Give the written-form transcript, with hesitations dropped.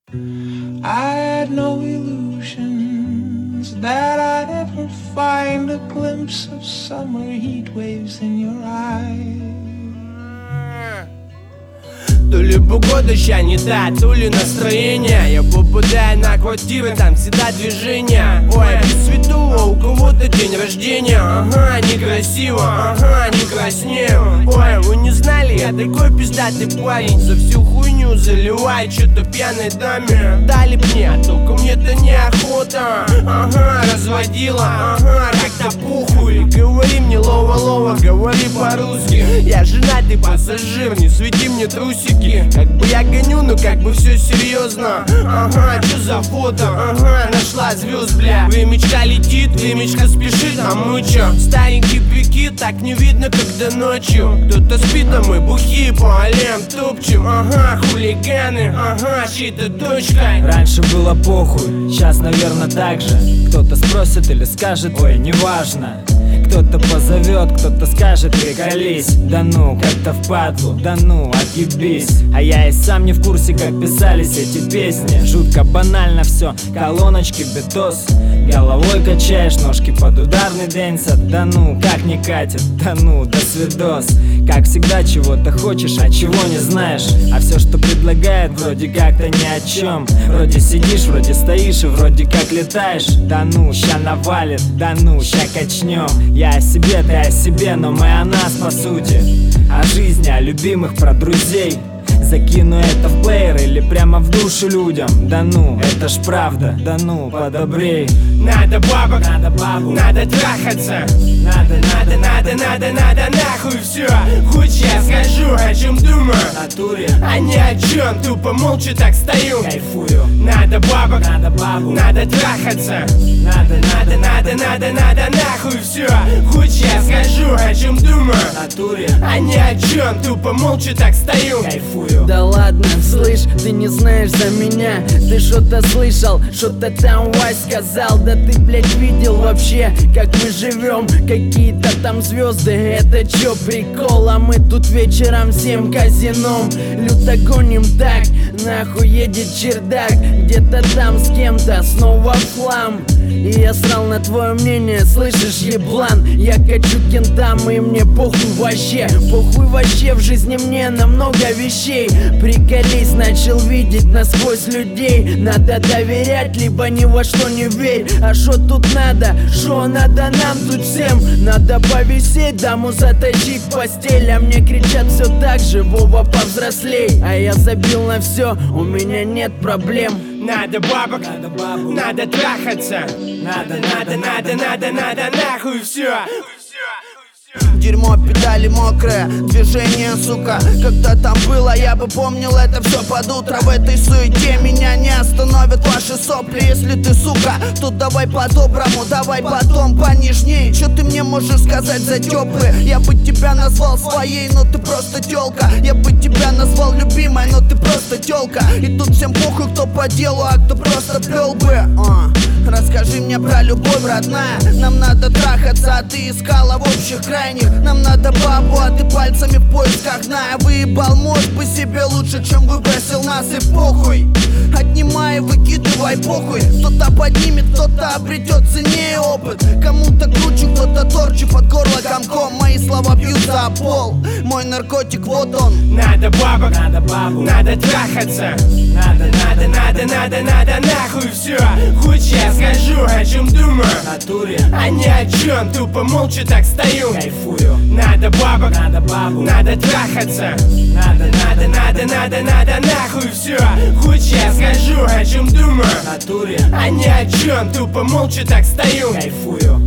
I had no illusions that I'd ever find a glimpse of summer heat waves in your eyes. То ли погода ща не та, то ли настроение. Я попадаю на квартиры, там всегда движение. Ой, без цвету, а у кого-то день рождения. Ага, некрасиво, ага, не краснею. Ой, вы не знали, я такой пиздатый парень. За всю хуйню заливаю что-то пьяной даме. Дали б мне, а только мне-то неохота. Ага, разводила, ага, как-то похуй. Говори мне лова-лова, говори по-русски. Я женатый пассажир, не свети мне трусики. Как бы я гоню, но как бы все серьезно. Ага, что за фото? Ага, нашла звезд, бля. Времечка летит, времечка спешит, а мы чё? Старенький прикид, так не видно, когда ночью. Кто-то спит, а мы бухие по аллеям топчем. Ага, хулиганы, ага, чьей-то дочкой. Раньше было похуй, сейчас, наверное, так же. Кто-то спросит или скажет, ой, неважно. Кто-то позовет, кто-то скажет, приколись. Да ну, как-то впадлу, да ну, отъебись. А я и сам не в курсе, как писались эти песни. Жутко банально все, колоночки, битос. Головой качаешь, ножки под ударный дэнсят. Да ну, как не катит, да ну, до свидос. Как всегда чего-то хочешь, а чего не знаешь. А все, что предлагает, вроде как-то ни о чем. Вроде сидишь, вроде стоишь и вроде как летаешь. Да ну, ща навалит, да ну, ща качнем. Я о себе, ты о себе, но мы о нас по сути. О жизни, о любимых, про друзей. Закину это в плеер или прямо в душу людям. Да ну, это ж правда, да ну, подобрей. Надо бабок, надо бабу, надо трахаться. Надо нахуй все. Хочешь я скажу, о чем думаю? Натуре, А ни о чем, тупо молча так стою. кайфую. Надо бабок, Надо бабу, надо трахаться. надо Нахуй все. Хочешь я скажу, о чем думаю? натуре, А ни о чем, тупо молча так стою. кайфую. Да ладно, слышь, ты не знаешь за меня. Ты что-то слышал, что-то там Вась сказал. Да ты, блядь, видел вообще, как мы живем? Какие-то там звезды, это чё прикол? А мы тут вечером всем казином люто гоним так, нахуй едет чердак. Где-то там с кем-то снова флам. И я срал на твое мнение, слышишь, еблан? Я качу кентам и мне похуй вообще. Похуй вообще, в жизни мне на много вещей. Приколись, начал видеть насквозь людей. Надо доверять, либо ни во что не верь. А шо тут надо? Шо надо нам тут всем? Надо повисеть, даму заточить в постель. А мне кричат все так же, Вова, повзрослей. А я забил на все, у меня нет проблем. Надо бабок, Надо бабу, надо трахаться. надо Нахуй все. Дерьмо, педали мокрые, движение, сука. Когда там было, я бы помнил это все под утро. В этой суете меня не остановят ваши сопли. Если ты, сука, тут давай по-доброму, давай потом понежней. Че ты мне можешь сказать за теплые? Я бы тебя назвал своей, но ты просто тёлка. Я бы тебя назвал любимой, но ты просто тёлка. И тут всем похуй, кто по делу, а кто просто плел бы. Расскажи мне про любовь, родная. Нам надо трахаться, а ты искала в общих крайних. Нам надо бабу, а ты пальцами в поисках дна. Я выебал мозг по себе лучше, чем выбросил нас, и похуй. Отнимай, выкидывай, похуй. Кто-то поднимет, кто-то обретет ценнее опыт. Кому-то круче, кто-то торчит под горло комком. Мои слова бьются о пол, мой наркотик, вот он. Надо бабок, надо бабу, надо трахаться. надо Нахуй все. Хочешь я скажу, о чем думаю? натуре, А ни о чем, тупо молча так стою. кайфую. Надо бабок, Надо бабу, надо трахаться. надо Нахуй все. Хочешь я скажу, о чем думаю? натуре, А ни о чем, тупо молча так стою. кайфую.